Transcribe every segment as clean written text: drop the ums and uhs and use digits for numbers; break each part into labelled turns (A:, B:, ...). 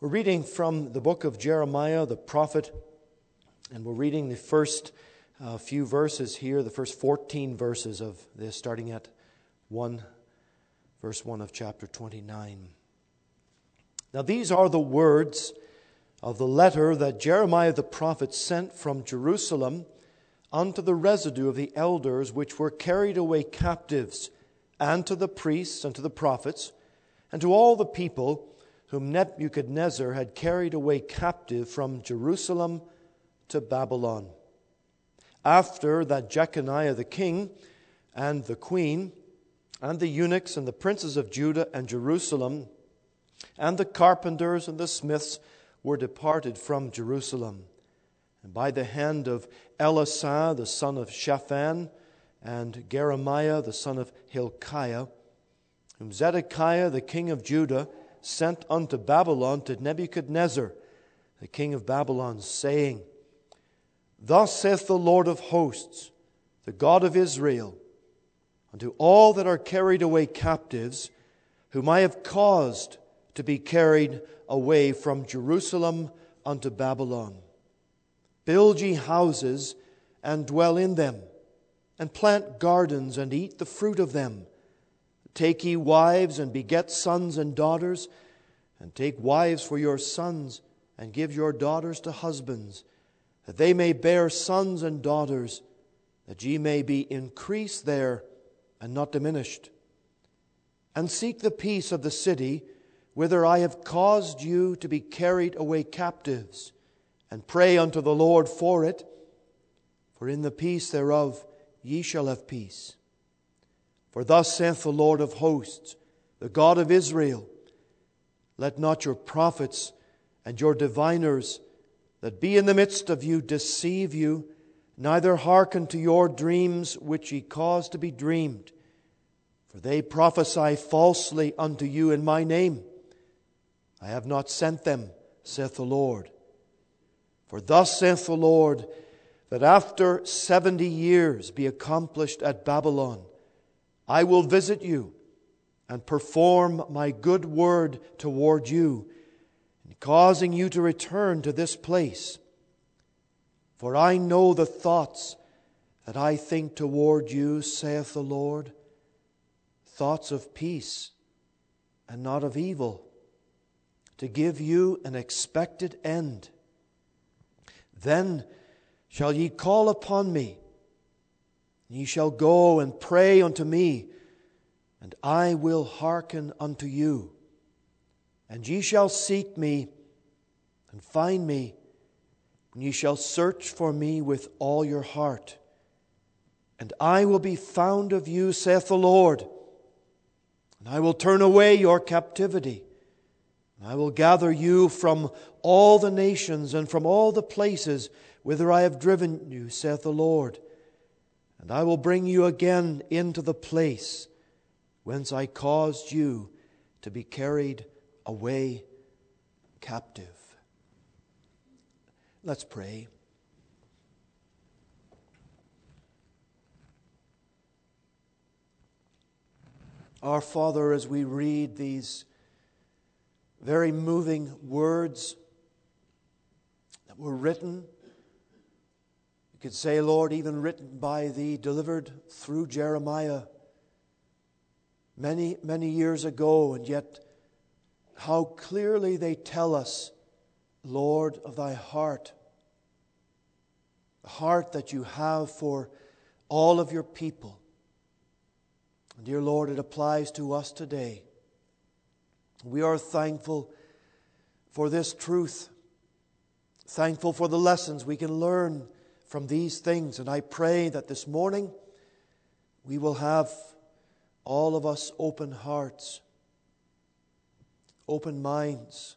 A: We're reading from the book of Jeremiah, the prophet, and we're reading the first few verses here, the first 14 verses of this, starting at verse 1 of chapter 29. Now these are the words of the letter that Jeremiah the prophet sent from Jerusalem unto the residue of the elders which were carried away captives, and to the priests and to the prophets, and to all the people whom Nebuchadnezzar had carried away captive from Jerusalem to Babylon. After that Jeconiah the king and the queen and the eunuchs and the princes of Judah and Jerusalem and the carpenters and the smiths were departed from Jerusalem, and by the hand of Elasah the son of Shaphan and Jeremiah the son of Hilkiah, whom Zedekiah the king of Judah sent unto Babylon to Nebuchadnezzar the king of Babylon, saying, Thus saith the Lord of hosts, the God of Israel, unto all that are carried away captives, whom I have caused to be carried away from Jerusalem unto Babylon. Build ye houses, and dwell in them, and plant gardens, and eat the fruit of them. Take ye wives, and beget sons and daughters, and take wives for your sons, and give your daughters to husbands, that they may bear sons and daughters, that ye may be increased there, and not diminished. And seek the peace of the city, whither I have caused you to be carried away captives, and pray unto the Lord for it, for in the peace thereof ye shall have peace. For thus saith the Lord of hosts, the God of Israel, Let not your prophets and your diviners that be in the midst of you deceive you, neither hearken to your dreams which ye cause to be dreamed. For they prophesy falsely unto you in my name. I have not sent them, saith the Lord. For thus saith the Lord, that after 70 years be accomplished at Babylon, I will visit you and perform my good word toward you, in causing you to return to this place. For I know the thoughts that I think toward you, saith the Lord, thoughts of peace and not of evil, to give you an expected end. Then shall ye call upon me, ye shall go and pray unto me, and I will hearken unto you. And ye shall seek me and find me, and ye shall search for me with all your heart. And I will be found of you, saith the Lord. And I will turn away your captivity. And I will gather you from all the nations and from all the places whither I have driven you, saith the Lord. And I will bring you again into the place whence I caused you to be carried away captive. Let's pray. Our Father, as we read these very moving words that were written, you could say, Lord, even written by Thee, delivered through Jeremiah many, many years ago, and yet how clearly they tell us, Lord, of Thy heart, the heart that You have for all of Your people. And dear Lord, it applies to us today. We are thankful for this truth, thankful for the lessons we can learn from these things. And I pray that this morning we will have, all of us, open hearts, open minds.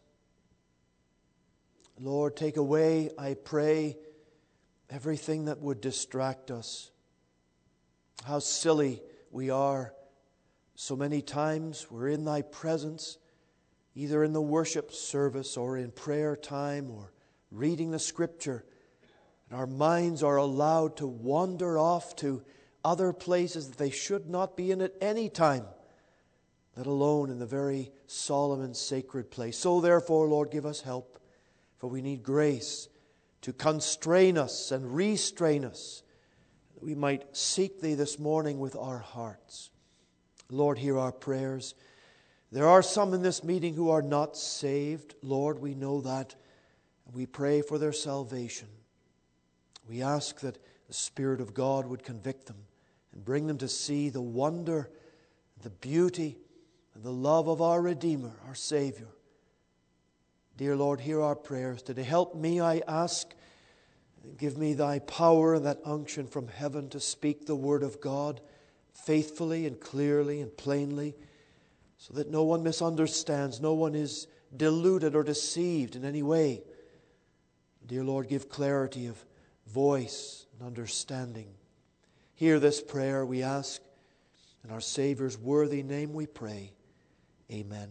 A: Lord, take away, I pray, everything that would distract us. How silly we are. So many times we're in Thy presence, either in the worship service or in prayer time or reading the Scripture, and our minds are allowed to wander off to other places that they should not be in at any time. that alone in the very solemn and sacred place. So therefore, Lord, give us help, for we need grace to constrain us and restrain us, that we might seek Thee this morning with our hearts. Lord, hear our prayers. There are some in this meeting who are not saved. Lord, we know that, and we pray for their salvation. We ask that the Spirit of God would convict them and bring them to see the wonder, the beauty, and the love of our Redeemer, our Savior. Dear Lord, hear our prayers today. Help me, I ask. Give me Thy power and that unction from heaven to speak the Word of God faithfully and clearly and plainly, so that no one misunderstands, no one is deluded or deceived in any way. Dear Lord, give clarity of voice and understanding. Hear this prayer, we ask. In our Savior's worthy name we pray. Amen.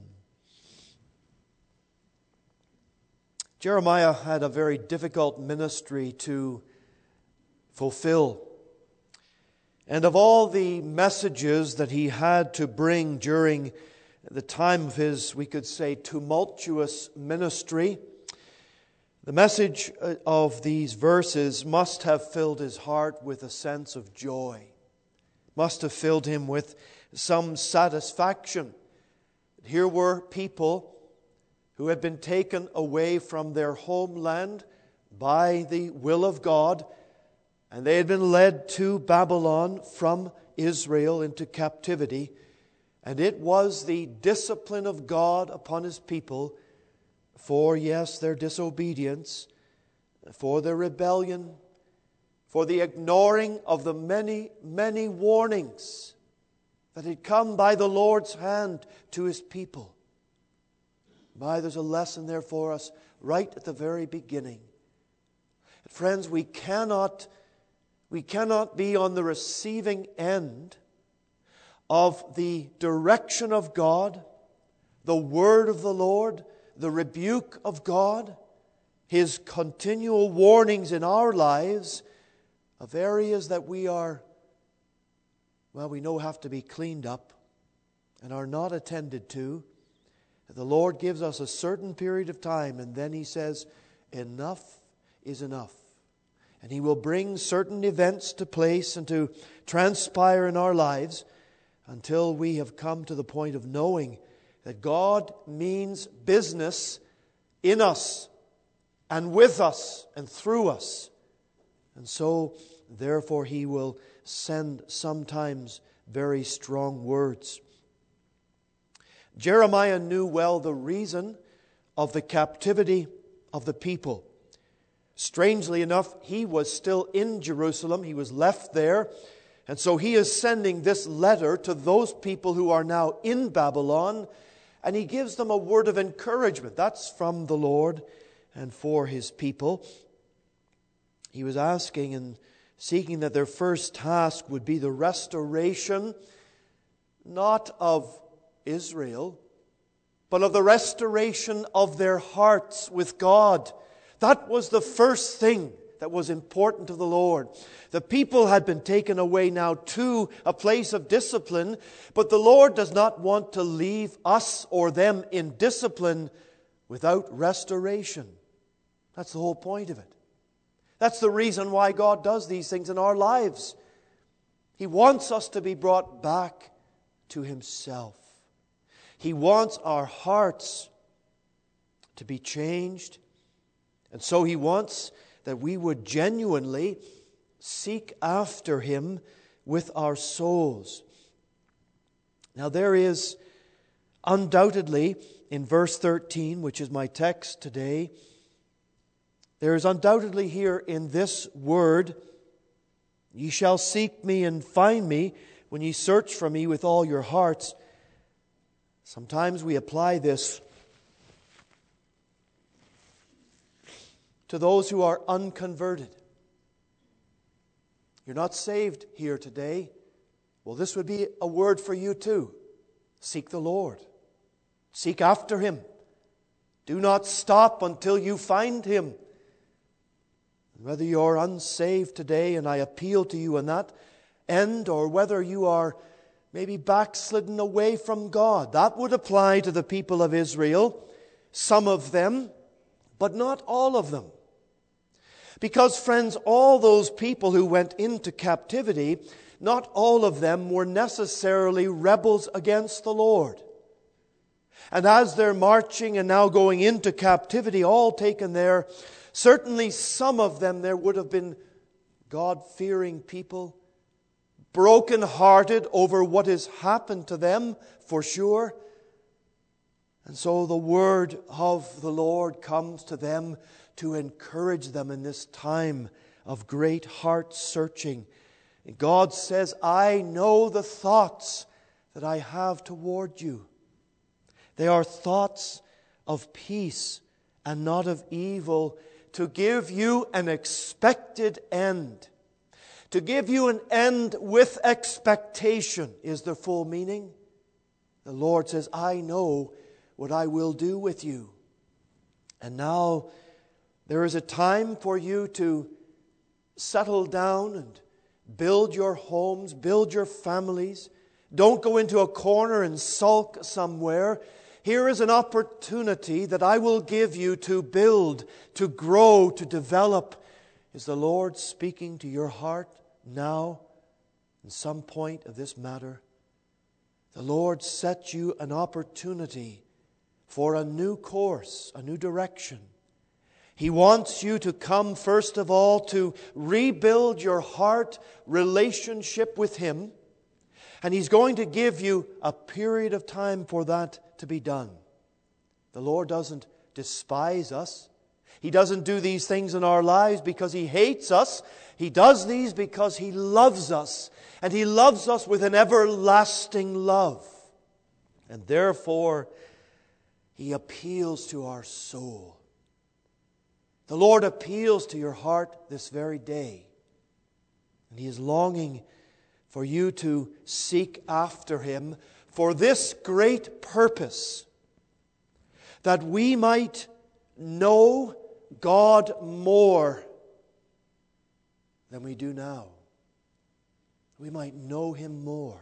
A: Jeremiah had a very difficult ministry to fulfill. And of all the messages that he had to bring during the time of his, we could say, tumultuous ministry, the message of these verses must have filled his heart with a sense of joy, must have filled him with some satisfaction. Here were people who had been taken away from their homeland by the will of God, and they had been led to Babylon from Israel into captivity. And it was the discipline of God upon His people for, yes, their disobedience, for their rebellion, for the ignoring of the many, many warnings that had come by the Lord's hand to His people. There's a lesson there for us right at the very beginning. Friends, we cannot be on the receiving end of the direction of God, the word of the Lord, the rebuke of God, His continual warnings in our lives of areas that we know have to be cleaned up and are not attended to. The Lord gives us a certain period of time, and then He says, enough is enough. And He will bring certain events to place and to transpire in our lives until we have come to the point of knowing that God means business in us and with us and through us. And so, therefore, He will send sometimes very strong words. Jeremiah knew well the reason of the captivity of the people. Strangely enough, he was still in Jerusalem. He was left there. And so he is sending this letter to those people who are now in Babylon. And he gives them a word of encouragement. That's from the Lord and for His people. He was asking and seeking that their first task would be the restoration, not of Israel, but of the restoration of their hearts with God. That was the first thing that was important to the Lord. The people had been taken away now to a place of discipline, but the Lord does not want to leave us or them in discipline without restoration. That's the whole point of it. That's the reason why God does these things in our lives. He wants us to be brought back to Himself. He wants our hearts to be changed. And so He wants that we would genuinely seek after Him with our souls. Now there is undoubtedly in verse 13, which is my text today, there is undoubtedly here in this word, ye shall seek me and find me when ye search for me with all your hearts. Sometimes we apply this to those who are unconverted. You're not saved here today. Well, this would be a word for you too. Seek the Lord. Seek after Him. Do not stop until you find Him. Whether you're unsaved today, and I appeal to you on that end, or whether you are maybe backslidden away from God. That would apply to the people of Israel, some of them, but not all of them. Because, friends, all those people who went into captivity, not all of them were necessarily rebels against the Lord. And as they're marching and now going into captivity, all taken there, certainly some of them there would have been God-fearing people, broken-hearted over what has happened to them, for sure. And so the word of the Lord comes to them to encourage them in this time of great heart searching. And God says, I know the thoughts that I have toward you. They are thoughts of peace and not of evil, to give you an expected end. To give you an end with expectation is the full meaning. The Lord says, I know what I will do with you. And now there is a time for you to settle down and build your homes, build your families. Don't go into a corner and sulk somewhere. Here is an opportunity that I will give you to build, to grow, to develop. Is the Lord speaking to your heart now, in some point of this matter? The Lord set you an opportunity for a new course, a new direction. He wants you to come, first of all, to rebuild your heart relationship with Him. And He's going to give you a period of time for that to be done. The Lord doesn't despise us. He doesn't do these things in our lives because He hates us. He does these because He loves us. And He loves us with an everlasting love. And therefore, He appeals to our soul. The Lord appeals to your heart this very day. And He is longing for you to seek after Him for this great purpose, that we might know God more than we do now. We might know Him more,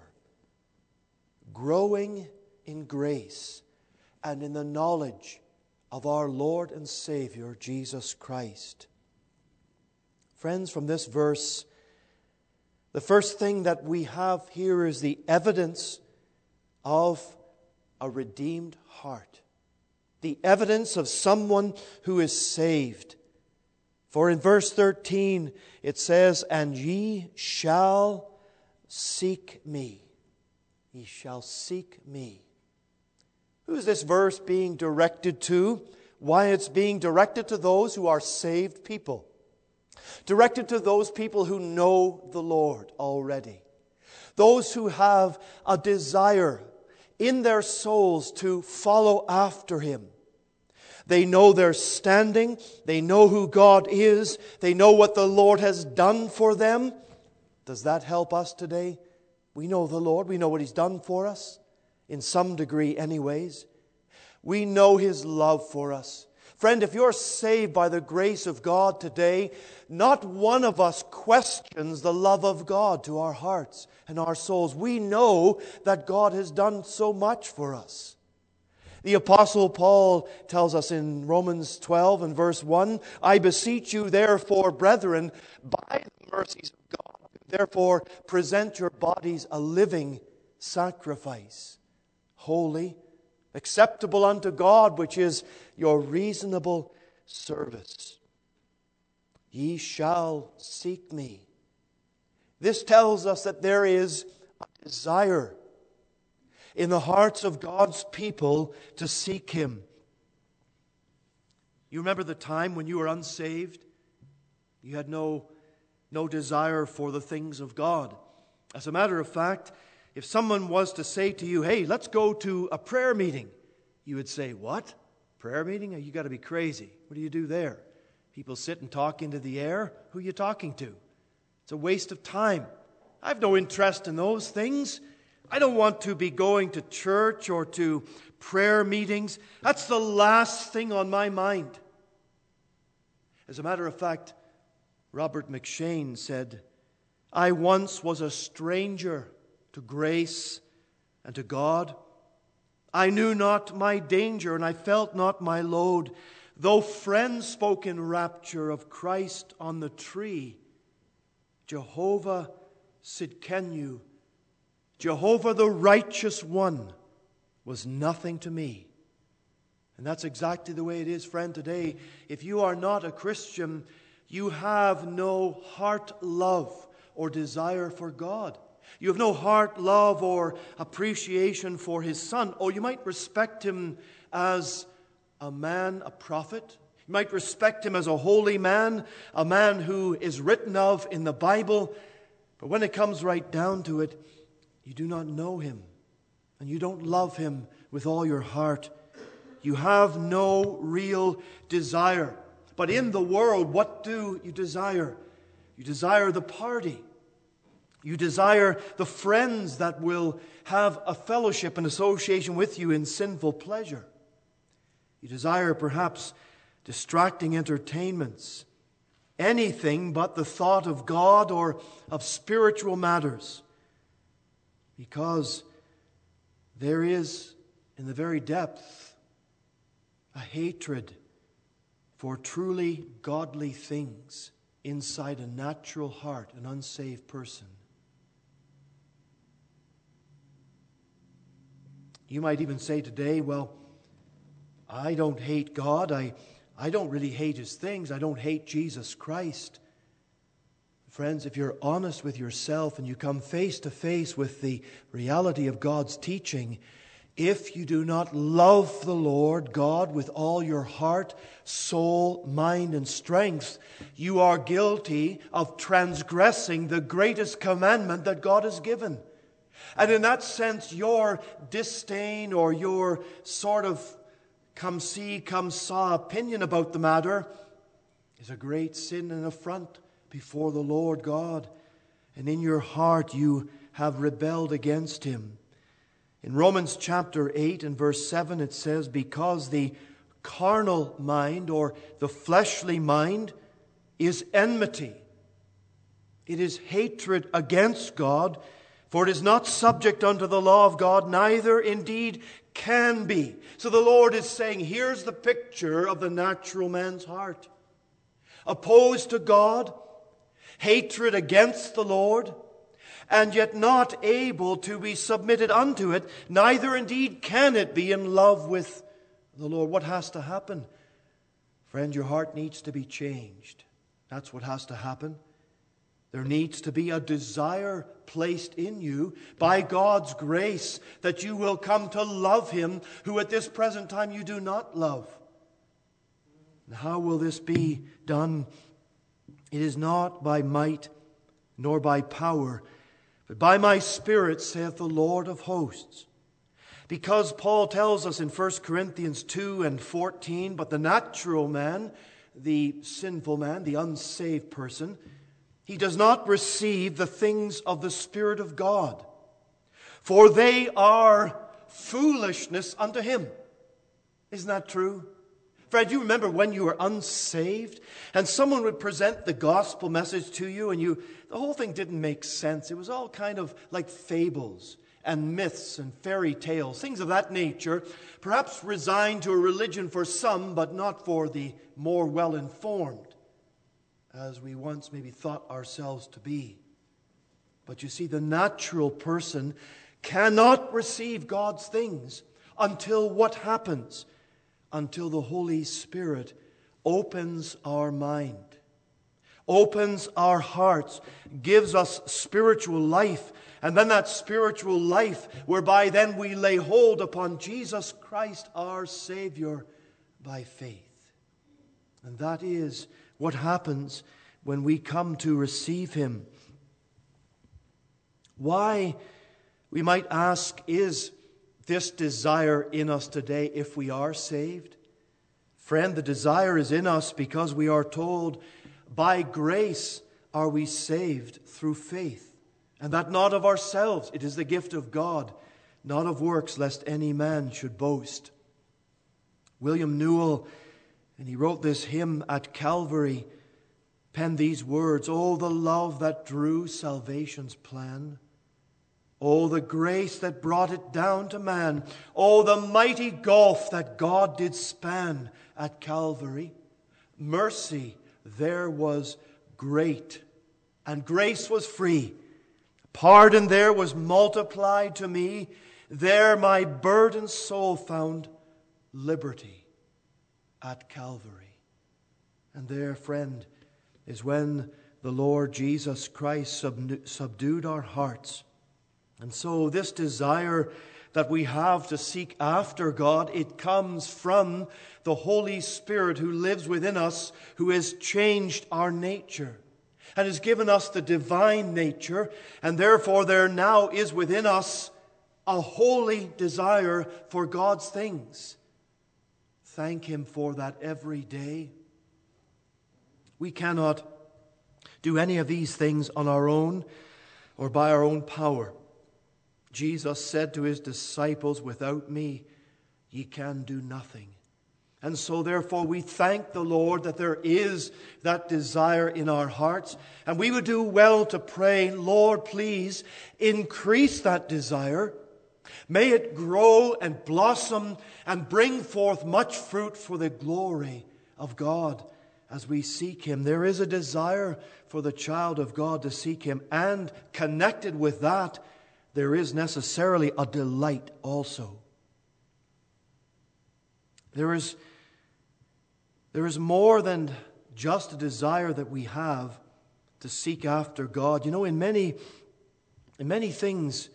A: growing in grace and in the knowledge of our Lord and Savior, Jesus Christ. Friends, from this verse, the first thing that we have here is the evidence of a redeemed heart. The evidence of someone who is saved. For in verse 13 it says, and ye shall seek me. Ye shall seek me. Who is this verse being directed to? Why, it's being directed to those who are saved people. Directed to those people who know the Lord already. Those who have a desire in their souls to follow after Him. They know their standing. They know who God is. They know what the Lord has done for them. Does that help us today? We know the Lord. We know what He's done for us. In some degree anyways. We know His love for us. Friend, if you're saved by the grace of God today, not one of us questions the love of God to our hearts and our souls. We know that God has done so much for us. The Apostle Paul tells us in Romans 12 and verse 1, I beseech you therefore, brethren, by the mercies of God, therefore present your bodies a living sacrifice, holy, acceptable unto God, which is your reasonable service. Ye shall seek me. This tells us that there is a desire in the hearts of God's people to seek Him. You remember the time when you were unsaved? You had no desire for the things of God. As a matter of fact, if someone was to say to you, hey, let's go to a prayer meeting, you would say, what? Prayer meeting? You got to be crazy. What do you do there? People sit and talk into the air? Who are you talking to? It's a waste of time. I have no interest in those things. I don't want to be going to church or to prayer meetings. That's the last thing on my mind. As a matter of fact, Robert McShane said, I once was a stranger to grace, and to God. I knew not my danger, and I felt not my load. Though friends spoke in rapture of Christ on the tree, Jehovah Sidkenu, Jehovah the righteous one, was nothing to me. And that's exactly the way it is, friend, today. If you are not a Christian, you have no heart love or desire for God. You have no heart love or appreciation for His Son. Oh, you might respect Him as a man, a prophet. You might respect Him as a holy man, a man who is written of in the Bible. But when it comes right down to it, you do not know Him, and you don't love Him with all your heart. You have no real desire. But in the world, what do you desire? You desire the party. You desire the friends that will have a fellowship and association with you in sinful pleasure. You desire perhaps distracting entertainments, anything but the thought of God or of spiritual matters, because there is in the very depth a hatred for truly godly things inside a natural heart, an unsaved person. You might even say today, well, I don't hate God. I don't really hate His things. I don't hate Jesus Christ. Friends, if you're honest with yourself and you come face to face with the reality of God's teaching, if you do not love the Lord God with all your heart, soul, mind, and strength, you are guilty of transgressing the greatest commandment that God has given. And in that sense, your disdain or your sort of come see, come saw opinion about the matter is a great sin and affront before the Lord God. And in your heart you have rebelled against Him. In Romans chapter 8 and verse 7 it says, because the carnal mind or the fleshly mind is enmity. It is hatred against God, for it is not subject unto the law of God, neither indeed can be. So the Lord is saying, here's the picture of the natural man's heart. Opposed to God, hatred against the Lord, and yet not able to be submitted unto it, neither indeed can it be in love with the Lord. What has to happen? Friend, your heart needs to be changed. That's what has to happen. There needs to be a desire placed in you by God's grace that you will come to love Him who at this present time you do not love. And how will this be done? It is not by might nor by power, but by my Spirit, saith the Lord of hosts. Because Paul tells us in 1 Corinthians 2 and 14, but the natural man, the sinful man, the unsaved person, he does not receive the things of the Spirit of God, for they are foolishness unto him. Isn't that true? Fred, you remember when you were unsaved and someone would present the gospel message to you and the whole thing didn't make sense. It was all kind of like fables and myths and fairy tales, things of that nature, perhaps resigned to a religion for some, but not for the more well-informed, as we once maybe thought ourselves to be. But you see, the natural person cannot receive God's things until what happens? Until the Holy Spirit opens our mind, opens our hearts, gives us spiritual life, and then that spiritual life whereby then we lay hold upon Jesus Christ our Savior by faith. And that is what happens when we come to receive Him. Why, we might ask, is this desire in us today if we are saved? Friend, the desire is in us because we are told, by grace are we saved through faith, and that not of ourselves. It is the gift of God, not of works, lest any man should boast. William Newell, and he wrote this hymn at Calvary, penned these words, "Oh, the love that drew salvation's plan! Oh, the grace that brought it down to man. Oh, the mighty gulf that God did span at Calvary. Mercy there was great, and grace was free. Pardon there was multiplied to me. There my burdened soul found liberty at Calvary. And there, friend, is when the Lord Jesus Christ subdued our hearts. And so this desire that we have to seek after God, it comes from the Holy Spirit who lives within us, who has changed our nature and has given us the divine nature. And therefore there now is within us a holy desire for God's things. Thank Him for that every day. We cannot do any of these things on our own or by our own power. Jesus said to His disciples, "Without me, ye can do nothing." And so therefore we thank the Lord that there is that desire in our hearts. And we would do well to pray, Lord, please increase that desire. May it grow and blossom and bring forth much fruit for the glory of God as we seek Him. There is a desire for the child of God to seek Him, and connected with that, there is necessarily a delight also. There is more than just a desire that we have to seek after God. You know, in many things,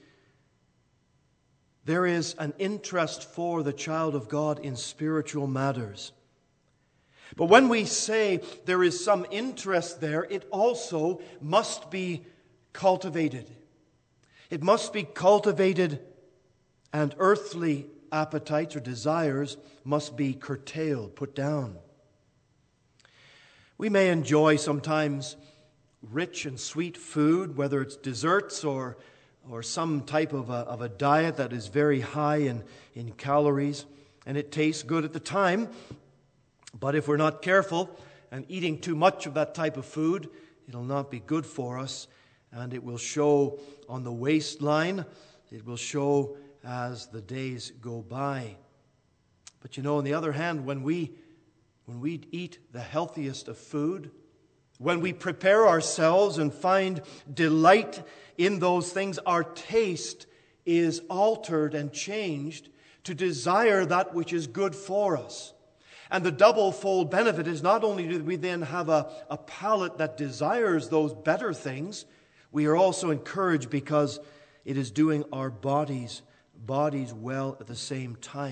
A: there is an interest for the child of God in spiritual matters. But when we say there is some interest there, it also must be cultivated. It must be cultivated, and earthly appetites or desires must be curtailed, put down. We may enjoy sometimes rich and sweet food, whether it's desserts or some type of a diet that is very high in calories, and it tastes good at the time. But if we're not careful and eating too much of that type of food, it'll not be good for us, and it will show on the waistline. It will show as the days go by. But you know, on the other hand, when we eat the healthiest of food, when we prepare ourselves and find delight in those things, our taste is altered and changed to desire that which is good for us. And the double-fold benefit is not only do we then have a palate that desires those better things, we are also encouraged because it is doing our bodies well at the same time.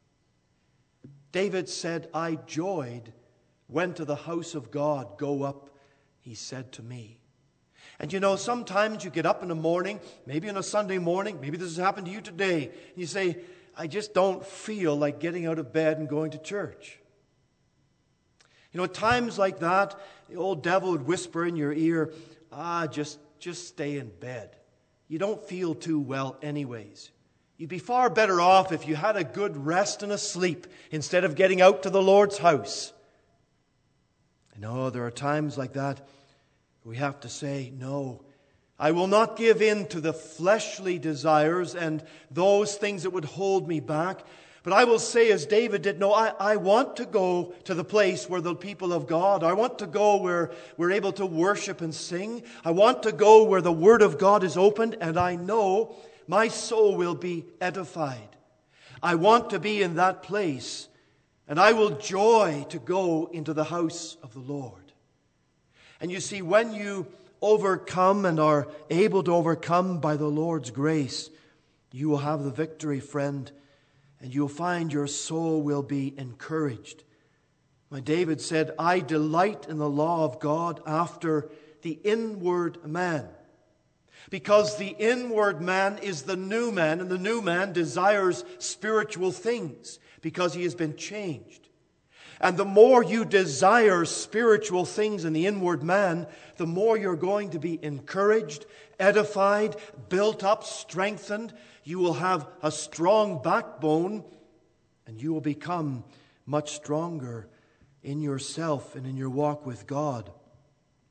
A: David said, "I joyed when to the house of God go up, he said to me." And you know, sometimes you get up in the morning, maybe on a Sunday morning, maybe this has happened to you today, and you say, "I just don't feel like getting out of bed and going to church." You know, at times like that, the old devil would whisper in your ear, just stay in bed. You don't feel too well anyways. You'd be far better off if you had a good rest and a sleep instead of getting out to the Lord's house. No, there are times like that we have to say, no, I will not give in to the fleshly desires and those things that would hold me back. But I will say, as David did, no, I want to go to the place where the people of God, I want to go where we're able to worship and sing. I want to go where the Word of God is opened, and I know my soul will be edified. I want to be in that place, and I will joy to go into the house of the Lord. And you see, when you overcome and are able to overcome by the Lord's grace, you will have the victory, friend. And you'll find your soul will be encouraged. My David said, "I delight in the law of God after the inward man." Because the inward man is the new man, and the new man desires spiritual things because he has been changed. And the more you desire spiritual things in the inward man, the more you're going to be encouraged, edified, built up, strengthened. You will have a strong backbone, and you will become much stronger in yourself and in your walk with God.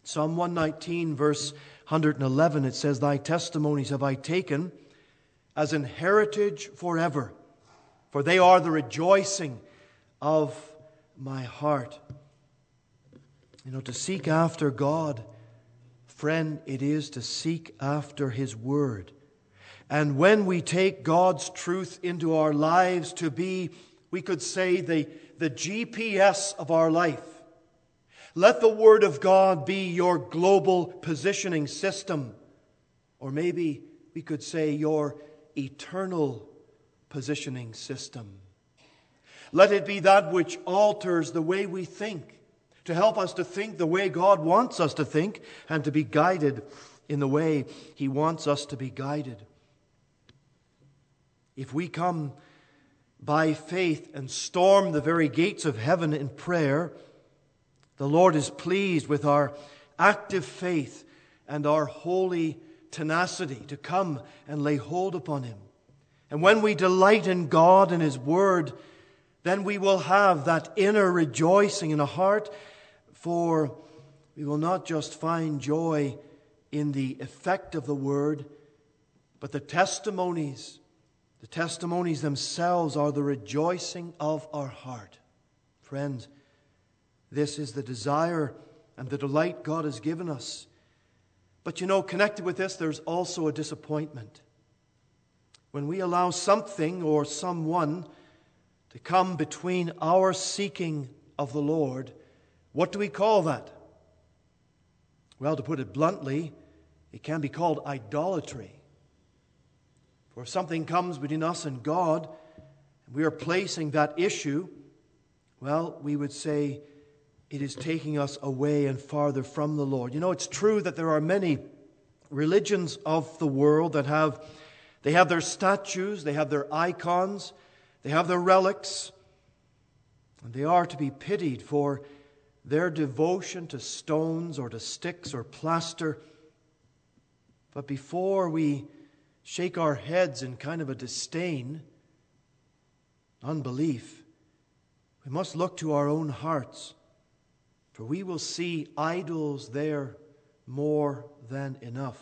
A: Psalm 119, verse 111, it says, Thy testimonies have I taken as an heritage forever, for they are the rejoicing of my heart. To seek after God, friend, it is to seek after His Word. And when we take God's truth into our lives to be, we could say, the GPS of our life, let the Word of God be your global positioning system. Or maybe we could say your eternal positioning system. Let it be that which alters the way we think, to help us to think the way God wants us to think and to be guided in the way He wants us to be guided. If we come by faith and storm the very gates of heaven in prayer, the Lord is pleased with our active faith and our holy tenacity to come and lay hold upon Him. And when we delight in God and His Word, then we will have that inner rejoicing in a heart, for we will not just find joy in the effect of the Word, but the testimonies themselves are the rejoicing of our heart. Friends, this is the desire and the delight God has given us. But connected with this, there's also a disappointment. When we allow something or someone to come between our seeking of the Lord, what do we call that? Well, to put it bluntly, it can be called idolatry. For if something comes between us and God, and we are placing that issue, well, we would say it is taking us away and farther from the Lord. It's true that there are many religions of the world that have their statues, they have their icons, they have their relics, and they are to be pitied for their devotion to stones or to sticks or plaster. But before we shake our heads in kind of a disdain, unbelief, we must look to our own hearts, for we will see idols there more than enough.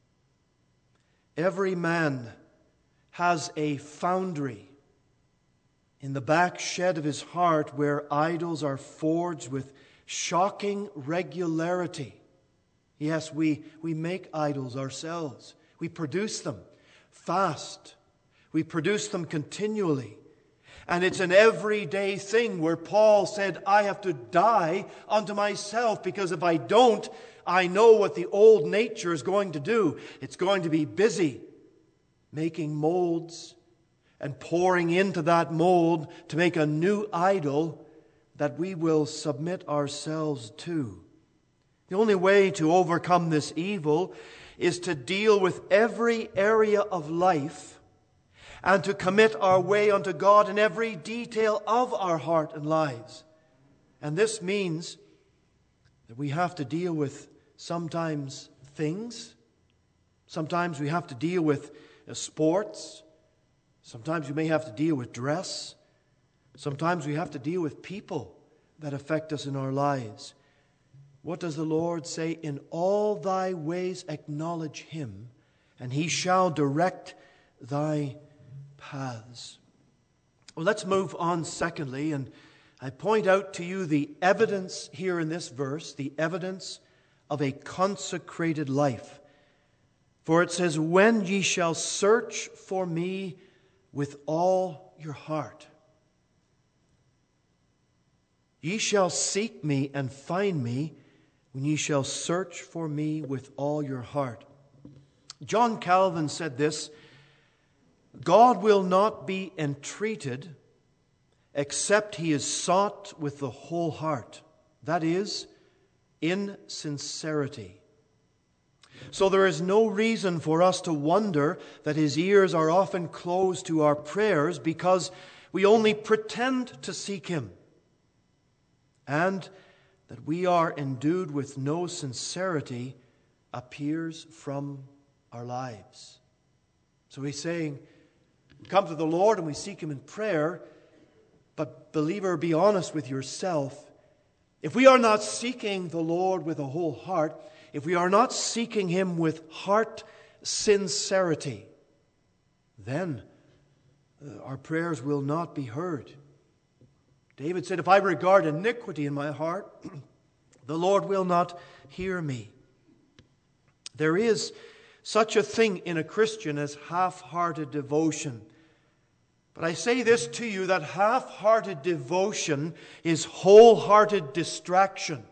A: Every man has a foundry in the back shed of his heart where idols are forged with shocking regularity. Yes, we make idols ourselves. We produce them fast. We produce them continually. And it's an everyday thing where Paul said, I have to die unto myself, because if I don't, I know what the old nature is going to do. It's going to be busy making molds and pouring into that mold to make a new idol that we will submit ourselves to. The only way to overcome this evil is to deal with every area of life and to commit our way unto God in every detail of our heart and lives. And this means that we have to deal with sometimes things. Sometimes we have to deal with sports. Sometimes we may have to deal with dress. Sometimes we have to deal with people that affect us in our lives. What does the Lord say? In all thy ways acknowledge Him, and He shall direct thy paths. Well, let's move on secondly, and I point out to you the evidence here in this verse, the evidence of a consecrated life. For it says, when ye shall search for me with all your heart. Ye shall seek me and find me when ye shall search for me with all your heart. John Calvin said this, God will not be entreated except He is sought with the whole heart, that is, in sincerity. So there is no reason for us to wonder that His ears are often closed to our prayers because we only pretend to seek Him, and that we are endued with no sincerity appears from our lives. So He's saying, come to the Lord and we seek Him in prayer, but believer, be honest with yourself. If we are not seeking the Lord with a whole heart, if we are not seeking Him with heart sincerity, then our prayers will not be heard. David said, if I regard iniquity in my heart, the Lord will not hear me. There is such a thing in a Christian as half-hearted devotion. But I say this to you, that half-hearted devotion is wholehearted distraction.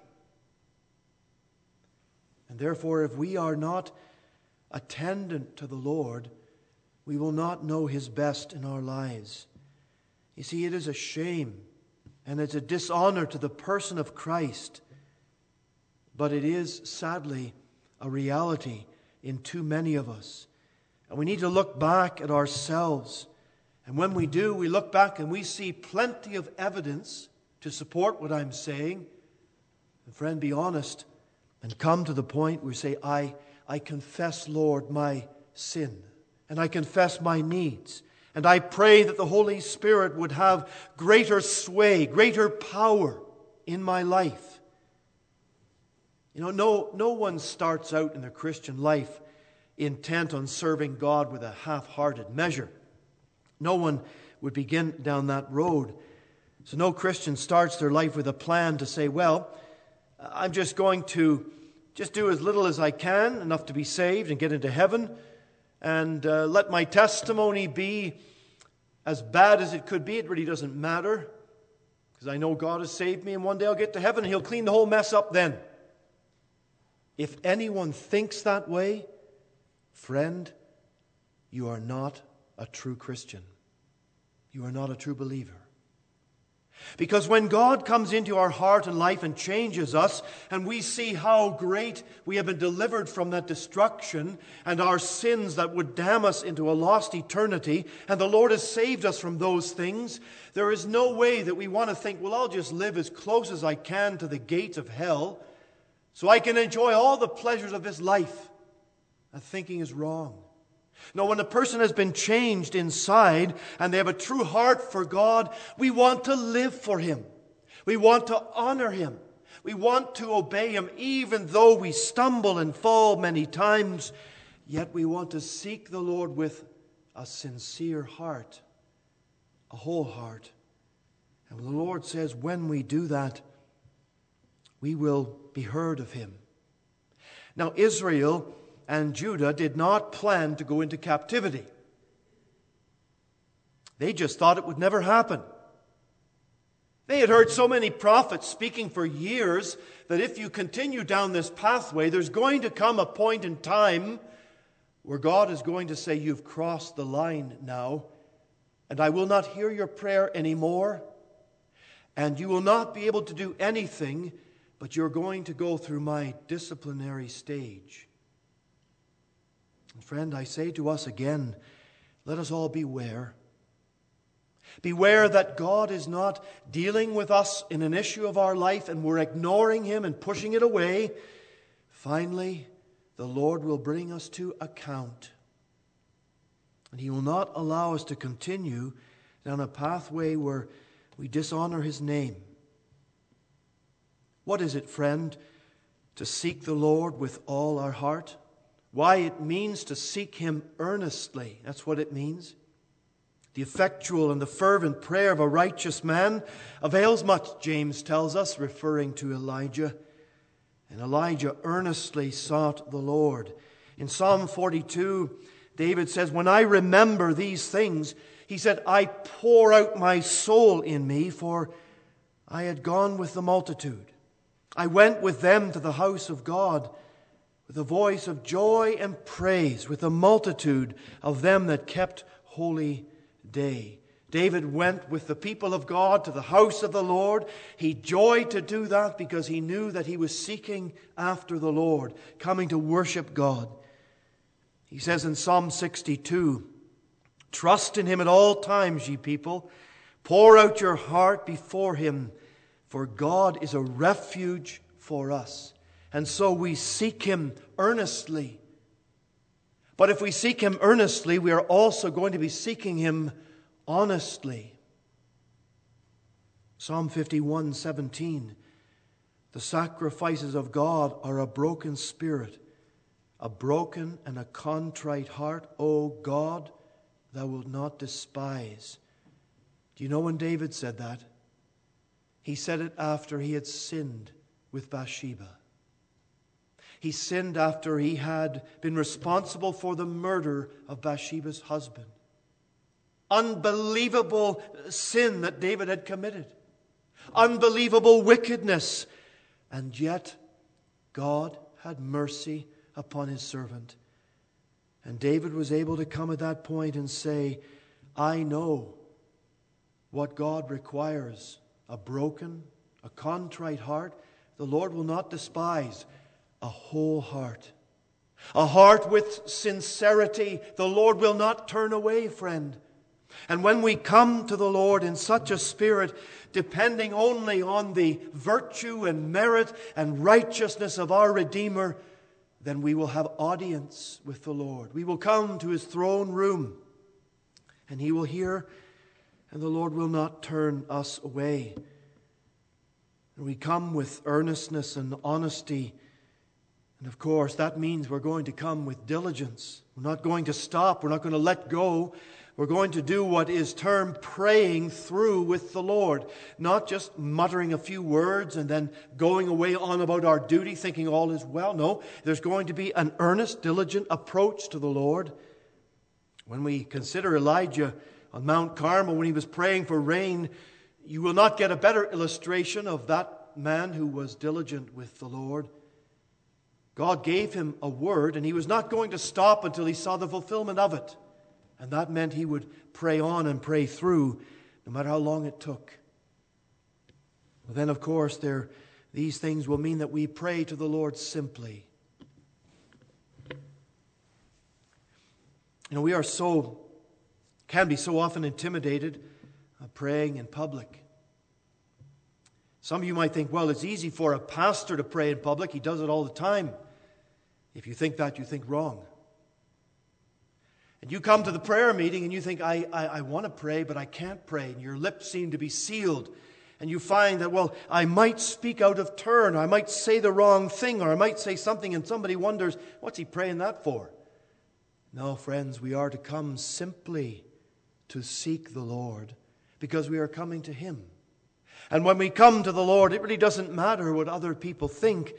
A: And therefore, if we are not attendant to the Lord, we will not know His best in our lives. You see, it is a shame and it's a dishonor to the person of Christ. But it is, sadly, a reality in too many of us. And we need to look back at ourselves. And when we do, we look back and we see plenty of evidence to support what I'm saying. And friend, be honest and come to the point where you say, I confess, Lord, my sin. And I confess my needs. And I pray that the Holy Spirit would have greater sway, greater power in my life. You know, no one starts out in their Christian life intent on serving God with a half-hearted measure. No one would begin down that road. So no Christian starts their life with a plan to say, well, I'm just going to just do as little as I can, enough to be saved and get into heaven, and let my testimony be as bad as it could be. It really doesn't matter, because I know God has saved me, and one day I'll get to heaven and He'll clean the whole mess up then. If anyone thinks that way, friend, you are not a true Christian. You are not a true believer. Because when God comes into our heart and life and changes us, and we see how great we have been delivered from that destruction and our sins that would damn us into a lost eternity, and the Lord has saved us from those things, there is no way that we want to think, well, I'll just live as close as I can to the gates of hell so I can enjoy all the pleasures of this life. That thinking is wrong. No, when a person has been changed inside and they have a true heart for God, we want to live for Him. We want to honor Him. We want to obey Him even though we stumble and fall many times. Yet we want to seek the Lord with a sincere heart, a whole heart. And the Lord says when we do that, we will be heard of Him. Now Israel and Judah did not plan to go into captivity. They just thought it would never happen. They had heard so many prophets speaking for years that if you continue down this pathway, there's going to come a point in time where God is going to say, you've crossed the line now, and I will not hear your prayer anymore, and you will not be able to do anything, but you're going to go through my disciplinary stage. Friend, I say to us again, let us all beware. Beware that God is not dealing with us in an issue of our life and we're ignoring Him and pushing it away. Finally, the Lord will bring us to account. And He will not allow us to continue down a pathway where we dishonor His name. What is it, friend, to seek the Lord with all our heart? Why, it means to seek Him earnestly. That's what it means. The effectual and the fervent prayer of a righteous man avails much, James tells us, referring to Elijah. And Elijah earnestly sought the Lord. In Psalm 42, David says, when I remember these things, he said, I pour out my soul in me, for I had gone with the multitude. I went with them to the house of God, with a voice of joy and praise, with a multitude of them that kept holy day. David went with the people of God to the house of the Lord. He joyed to do that because he knew that he was seeking after the Lord, coming to worship God. He says in Psalm 62, trust in Him at all times, ye people. Pour out your heart before Him, for God is a refuge for us. And so we seek Him earnestly. But if we seek Him earnestly, we are also going to be seeking Him honestly. Psalm 51:17. The sacrifices of God are a broken spirit, a broken and a contrite heart. O God, thou wilt not despise. Do you know when David said that? He said it after he had sinned with Bathsheba. He sinned after he had been responsible for the murder of Bathsheba's husband. Unbelievable sin that David had committed. Unbelievable wickedness. And yet, God had mercy upon his servant. And David was able to come at that point and say, I know what God requires. A broken, a contrite heart, the Lord will not despise. A whole heart. A heart with sincerity, the Lord will not turn away, friend. And when we come to the Lord in such a spirit, depending only on the virtue and merit and righteousness of our Redeemer, then we will have audience with the Lord. We will come to his throne room, and he will hear, and the Lord will not turn us away. And we come with earnestness and honesty. And of course, that means we're going to come with diligence. We're not going to stop. We're not going to let go. We're going to do what is termed praying through with the Lord. Not just muttering a few words and then going away on about our duty, thinking all is well. No, there's going to be an earnest, diligent approach to the Lord. When we consider Elijah on Mount Carmel, when he was praying for rain, you will not get a better illustration of that man who was diligent with the Lord. God gave him a word, and he was not going to stop until he saw the fulfillment of it. And that meant he would pray on and pray through, no matter how long it took. Well, then, of course, these things will mean that we pray to the Lord simply. You know, we can be so often intimidated praying in public. Some of you might think, well, it's easy for a pastor to pray in public. He does it all the time. If you think that, you think wrong. And you come to the prayer meeting and you think, I want to pray, but I can't pray. And your lips seem to be sealed. And you find that, well, I might speak out of turn. Or I might say the wrong thing. Or I might say something and somebody wonders, what's he praying that for? No, friends, we are to come simply to seek the Lord because we are coming to him. And when we come to the Lord, it really doesn't matter what other people think.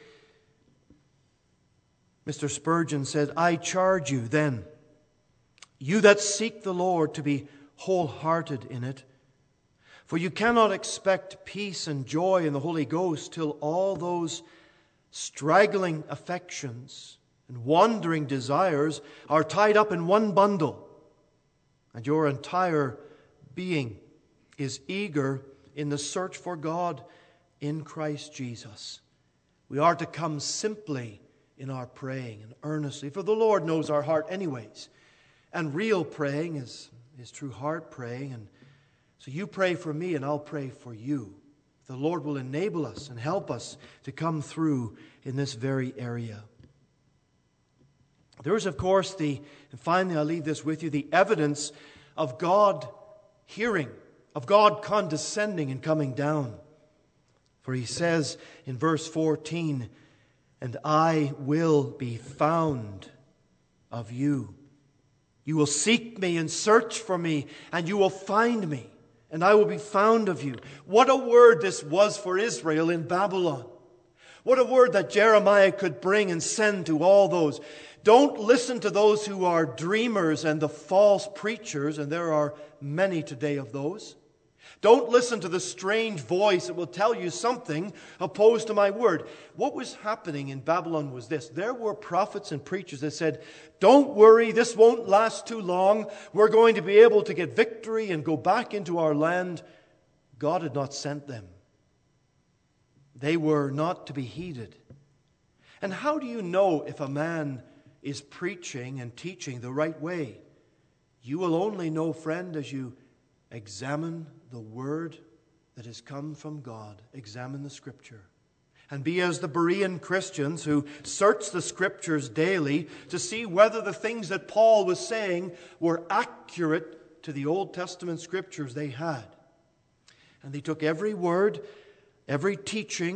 A: Mr. Spurgeon said, I charge you then, you that seek the Lord, to be wholehearted in it. For you cannot expect peace and joy in the Holy Ghost till all those straggling affections and wandering desires are tied up in one bundle, and your entire being is eager in the search for God in Christ Jesus. We are to come simply in our praying and earnestly, for the Lord knows our heart anyways. And real praying is true heart praying. And so you pray for me and I'll pray for you. The Lord will enable us and help us to come through in this very area. There is, of course, and finally I'll leave this with you, the evidence of God hearing, of God condescending and coming down. For he says in verse 14, and I will be found of you. You will seek me and search for me, and you will find me, and I will be found of you. What a word this was for Israel in Babylon. What a word that Jeremiah could bring and send to all those. Don't listen to those who are dreamers and the false preachers, and there are many today of those. Don't listen to the strange voice that will tell you something opposed to my word. What was happening in Babylon was this. There were prophets and preachers that said, don't worry, this won't last too long. We're going to be able to get victory and go back into our land. God had not sent them. They were not to be heeded. And how do you know if a man is preaching and teaching the right way? You will only know, friend, as you examine the word that has come from God. Examine the Scripture. And be as the Berean Christians who search the Scriptures daily to see whether the things that Paul was saying were accurate to the Old Testament Scriptures they had. And they took every word, every teaching,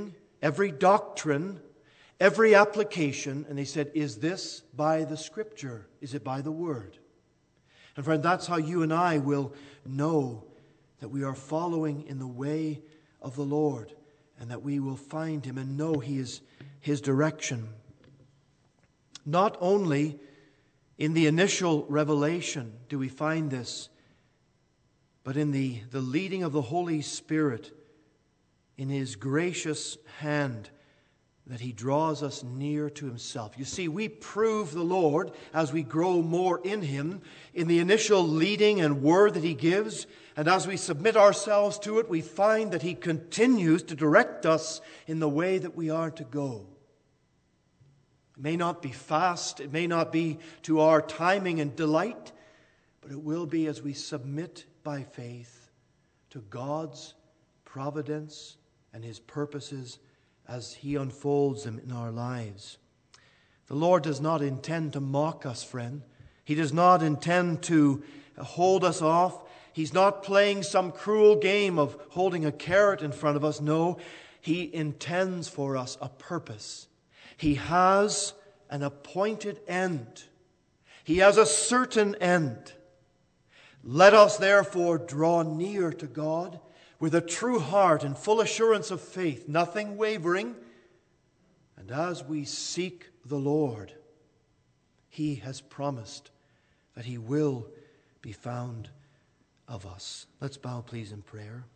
A: every doctrine, every application, and they said, is this by the Scripture? Is it by the Word? And friend, that's how you and I will know that we are following in the way of the Lord, and that we will find Him and know He is His direction. Not only in the initial revelation do we find this, but in the leading of the Holy Spirit, in His gracious hand, that He draws us near to Himself. You see, we prove the Lord as we grow more in Him, in the initial leading and word that He gives, and as we submit ourselves to it, we find that He continues to direct us in the way that we are to go. It may not be fast, it may not be to our timing and delight, but it will be as we submit by faith to God's providence and His purposes as He unfolds them in our lives. The Lord does not intend to mock us, friend. He does not intend to hold us off. He's not playing some cruel game of holding a carrot in front of us. No, He intends for us a purpose. He has an appointed end. He has a certain end. Let us therefore draw near to God with a true heart and full assurance of faith, nothing wavering. And as we seek the Lord, He has promised that He will be found of us. Let's bow, please, in prayer.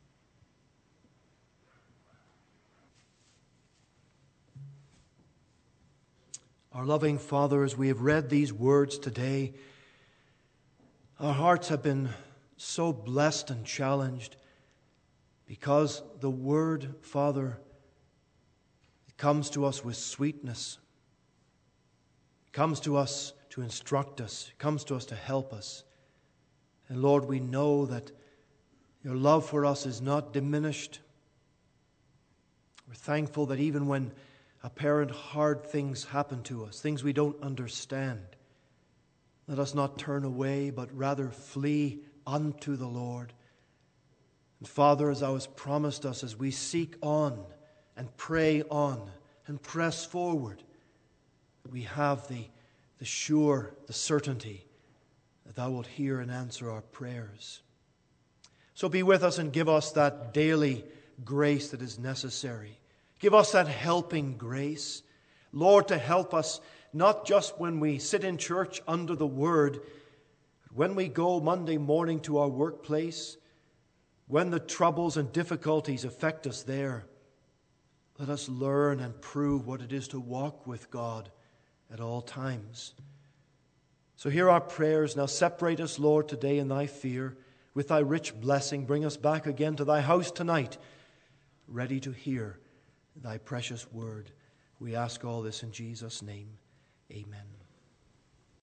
A: Our loving Father, as we have read these words today, our hearts have been so blessed and challenged because the Word, Father, comes to us with sweetness. It comes to us to instruct us. It comes to us to help us. And Lord, we know that Your love for us is not diminished. We're thankful that even when apparent hard things happen to us, things we don't understand, let us not turn away, but rather flee unto the Lord. And Father, as Thou hast promised us, as we seek on and pray on and press forward, we have the certainty that Thou wilt hear and answer our prayers. So be with us and give us that daily grace that is necessary. Give us that helping grace, Lord, to help us not just when we sit in church under the Word, but when we go Monday morning to our workplace, when the troubles and difficulties affect us there, let us learn and prove what it is to walk with God at all times. So hear our prayers. Now separate us, Lord, today in Thy fear. With Thy rich blessing, bring us back again to Thy house tonight, ready to hear Thy precious word. We ask all this in Jesus' name. Amen.